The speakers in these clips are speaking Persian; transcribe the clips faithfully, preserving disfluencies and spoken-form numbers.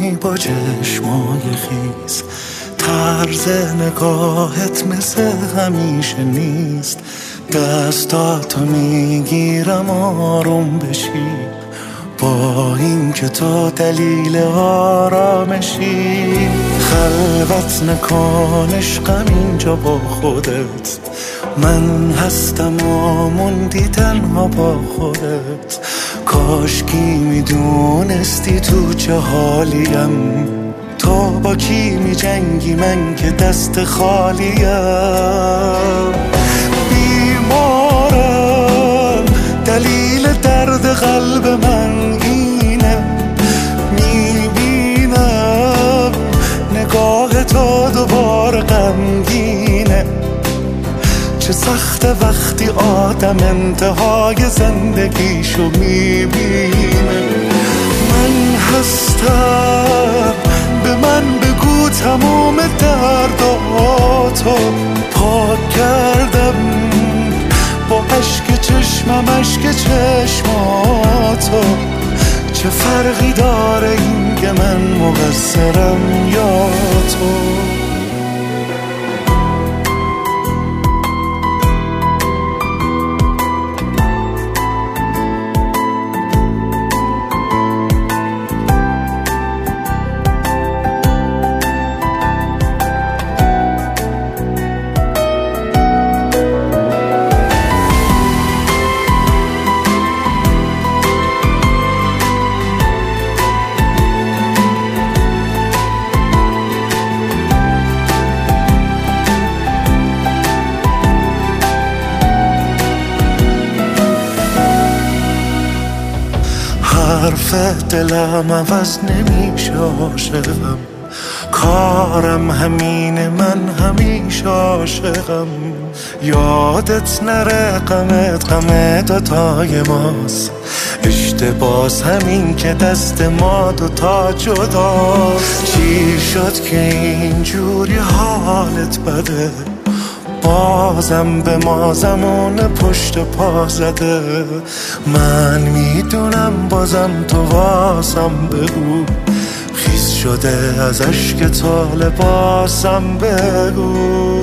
میمونی با چشمای خیس، طرز نگاهت مثل همیشه نیست. دستاتو میگیرم آروم بشی، با این که تو دلیل آرامشی. خلوت نکن عشقم اینجا با خودت، من هستم و موندی تنها با خودت. کاشکی میدونستی تو چه حالیم، تو با کی می جنگی من که دست خالیم. بیمارم دلیل درد قلب من اینه، میبینم نگاه تو دوباره غمگینه. چه سخته وقتی آدم انتهای زندگیشو میبینه. من هستم، به من بگو تموم درداتو پاک کردم با عشق چشمم، عشق چشماتو. چه فرقی داره این که من مقصرم یا تو؟ حرف دلم عوض نمیشه عاشقم، کارم همینه من همیشه عاشقم. یادت نره غمت غم دوتای ماست، اشتباس همین که دست ما دوتا جداست. چی شد که اینجوری حالت بده، بازم به ما زمان پشت پا زده. من میدونم بازم تو واسم بگو، خیس شده از عشق تو لباسم بگو.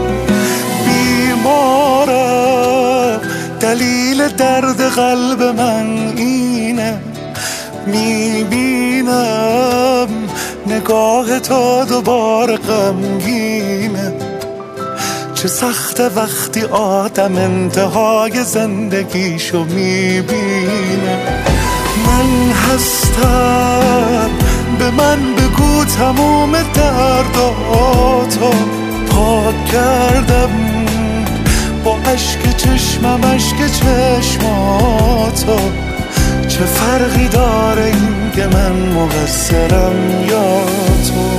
بیمارم دلیل درد قلب من اینه، میبینم نگاه تو دوباره غمگینه. چه سخته وقتی آدم انتهای زندگیشو میبینه. من هستم، به من بگو تموم درداتو پاک کردم با عشق چشمم، عشق چشماتو. چه فرقی داره این که من مقصرم یا تو؟